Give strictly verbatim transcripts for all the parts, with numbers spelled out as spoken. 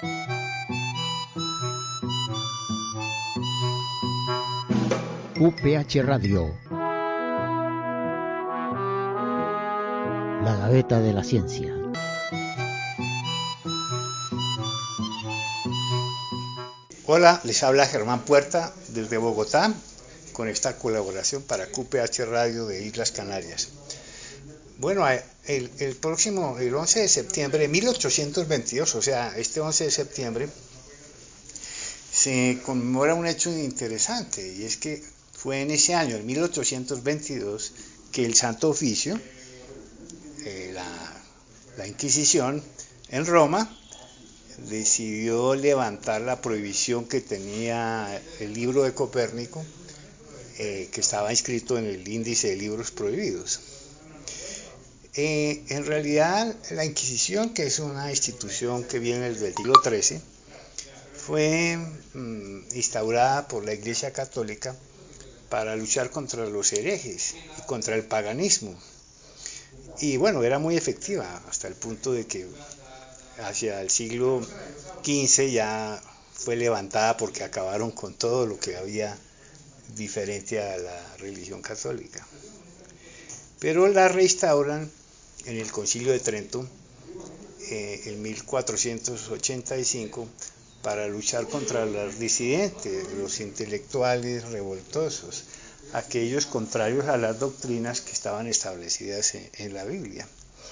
U P H Radio, la Gaveta de la Ciencia. Hola, les habla Germán Puerta desde Bogotá con esta colaboración para Q P H Radio de Islas Canarias. Bueno, el, el próximo, el once de septiembre de mil ochocientos veintidós, o sea, este once de septiembre, se conmemora un hecho interesante, y es que fue en ese año, en mil ochocientos veintidós, que el Santo Oficio, eh, la, la Inquisición en Roma, decidió levantar la prohibición que tenía el libro de Copérnico, eh, que estaba inscrito en el índice de libros prohibidos. Eh, en realidad, la Inquisición, que es una institución que viene desde el siglo trece, fue mmm, instaurada por la Iglesia Católica para luchar contra los herejes y contra el paganismo. Y bueno, era muy efectiva, hasta el punto de que hacia el siglo quince ya fue levantada porque acabaron con todo lo que había diferente a la religión católica. Pero la reinstauran en el Concilio de Trento eh, en mil cuatrocientos ochenta y cinco para luchar contra los disidentes, los intelectuales revoltosos, aquellos contrarios a las doctrinas que estaban establecidas en, en la Biblia.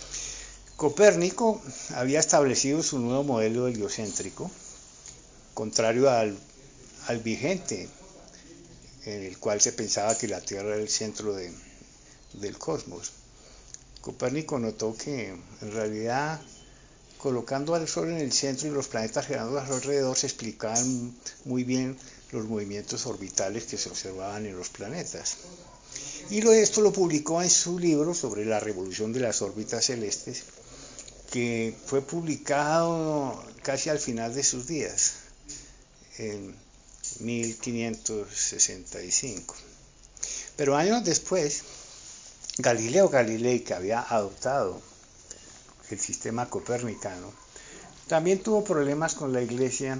Copérnico había establecido su nuevo modelo heliocéntrico, contrario al, al vigente, en el cual se pensaba que la Tierra era el centro de, del cosmos. Copérnico notó que en realidad, colocando al Sol en el centro y los planetas girando a su alrededor, se explicaban muy bien los movimientos orbitales que se observaban en los planetas. Y lo, esto lo publicó en su libro sobre la revolución de las órbitas celestes, que fue publicado casi al final de sus días, en mil quinientos sesenta y cinco. Pero años después, Galileo Galilei, que había adoptado el sistema copernicano, también tuvo problemas con la Iglesia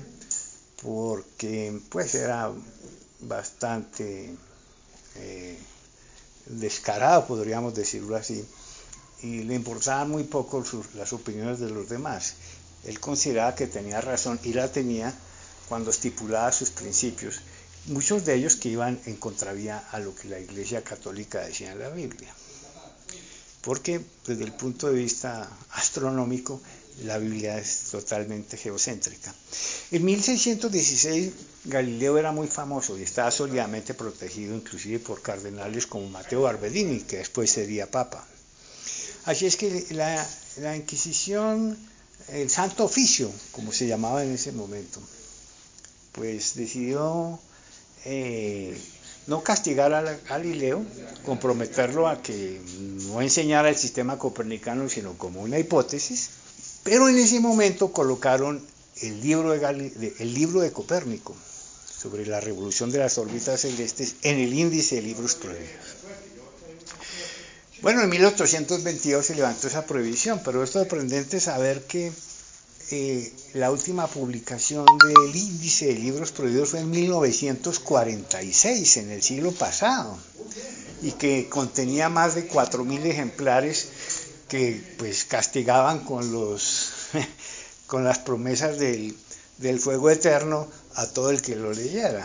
porque pues era bastante eh, descarado, podríamos decirlo así, y le importaban muy poco sus, las opiniones de los demás. Él consideraba que tenía razón, y la tenía cuando estipulaba sus principios, muchos de ellos que iban en contravía a lo que la Iglesia Católica decía en la Biblia. Porque desde el punto de vista astronómico, la Biblia es totalmente geocéntrica. En mil seiscientos dieciséis, Galileo era muy famoso y estaba sólidamente protegido inclusive por cardenales como Matteo Barberini, que después sería papa. Así es que la, la Inquisición, el Santo Oficio, como se llamaba en ese momento, pues decidió eh, no castigar a Galileo, comprometerlo a que no enseñara el sistema copernicano, sino como una hipótesis, pero en ese momento colocaron el libro de, Gali- de, el libro de Copérnico sobre la revolución de las órbitas celestes en el índice de libros prohibidos. Bueno, en mil ochocientos veintidós se levantó esa prohibición, pero es sorprendente saber que eh, la última publicación del índice de libros prohibidos fue en mil novecientos cuarenta y seis, en el siglo pasado, y que contenía más de cuatro mil ejemplares que pues castigaban con los con las promesas del, del fuego eterno a todo el que lo leyera.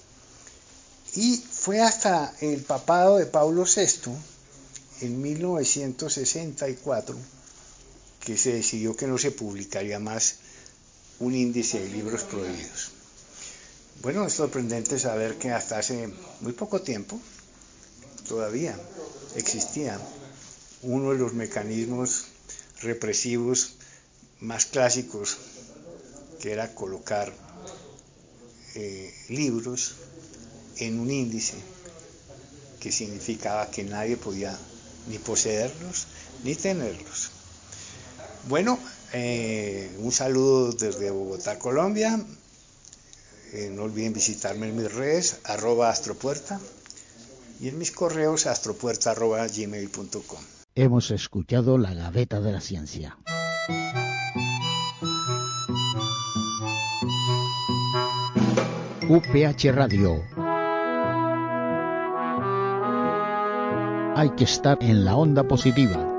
Y fue hasta el papado de Pablo sexto, en mil novecientos sesenta y cuatro, que se decidió que no se publicaría más un índice de libros prohibidos. Bueno, es sorprendente saber que hasta hace muy poco tiempo todavía existía uno de los mecanismos represivos más clásicos, que era colocar eh, libros en un índice, que significaba que nadie podía ni poseerlos ni tenerlos. Bueno, eh, un saludo desde Bogotá, Colombia. Eh, no olviden visitarme en mis redes, arroba astropuerta, y en mis correos astropuerta arroba gmail punto com. Hemos escuchado la Gaveta de la Ciencia. U P H Radio. Hay que estar en la onda positiva.